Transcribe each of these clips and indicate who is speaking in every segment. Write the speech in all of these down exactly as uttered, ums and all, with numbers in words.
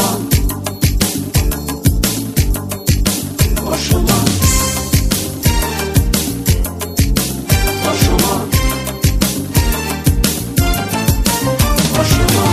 Speaker 1: شما، با شما، با شما، با شما.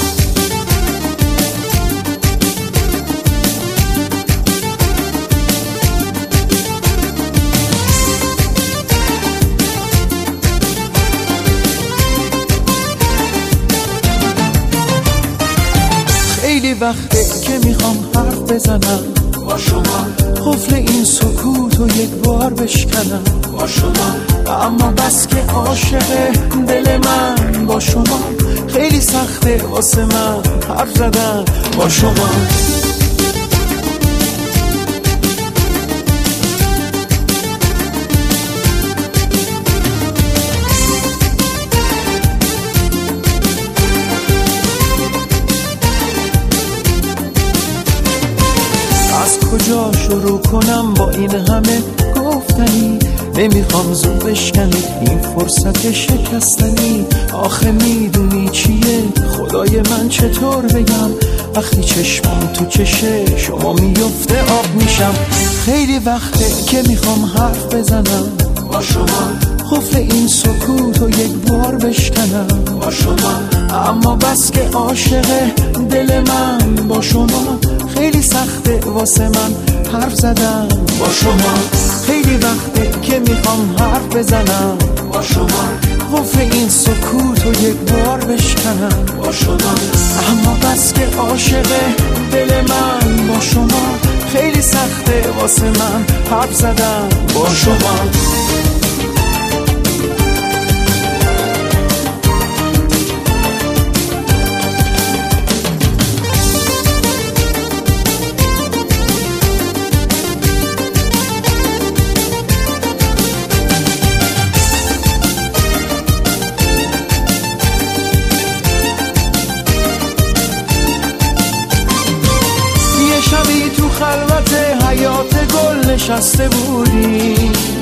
Speaker 2: خیلی وقته که میخوام حرف بزنم
Speaker 1: با شما،
Speaker 2: قفل این سکوت و یک بار بشکنم
Speaker 1: با شما،
Speaker 2: اما بس که عاشق دل من با شما. خیلی سخته واسه من حرف زدن با شما. از کجا شروع کنم با این همه گفتنی؟ نمیخوام زود بشکنی این فرصت شکستنی. آخه میدونی چیه خدای من چطور بگم وقتی چشمم تو چشه شما میفته آب میشم. خیلی وقته که میخوام حرف بزنم
Speaker 1: با شما،
Speaker 2: قفل این سکوت و یک بار بشکنم
Speaker 1: با شما،
Speaker 2: اما بس که عاشق دل من با شما. خیلی سخته واسه من حرف زدن
Speaker 1: با شما.
Speaker 2: خیلی وقته که میخوام حرف بزنم
Speaker 1: با شما،
Speaker 2: قفل این سکوت و یک بار بشکنم
Speaker 1: با شما،
Speaker 2: اما بس که عاشق دل من با شما. خیلی سخته واسه من حرف زدن با شما. شبی تو خلوت حیات گل نشسته بودی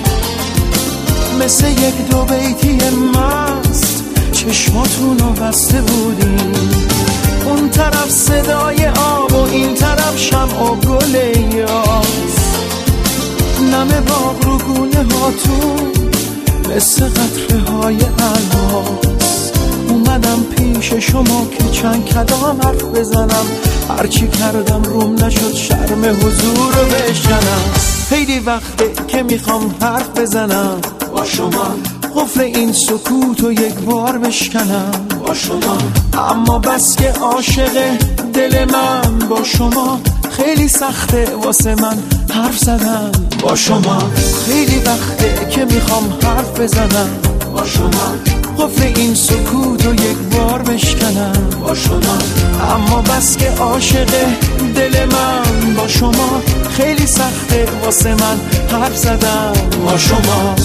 Speaker 2: مثل یک دو بیتی مست چشماتونو بسته بودی. اون طرف صدای آب و این طرف شمع و گل یاس. نم باغ رو گونه هاتون مثل قطره های الماس. اومدم پیش شما که چند کلام حرف بزنم. هرچی کردم روم نشد شرم حضور رو بشکنم. خیلی وقته که میخوام حرف بزنم
Speaker 1: با شما،
Speaker 2: قفل این سکوت و یک بار بشکنم
Speaker 1: با شما،
Speaker 2: اما بس که عاشق دل من با شما. خیلی سخته واسه من حرف زدن
Speaker 1: با شما.
Speaker 2: خیلی وقته که میخوام حرف بزنم
Speaker 1: با شما،
Speaker 2: قفل این سکوت و یک بار بشکنم
Speaker 1: با شما،
Speaker 2: اما بس که عاشق دل من با شما. خیلی سخته واسه من حرف زدن با شما.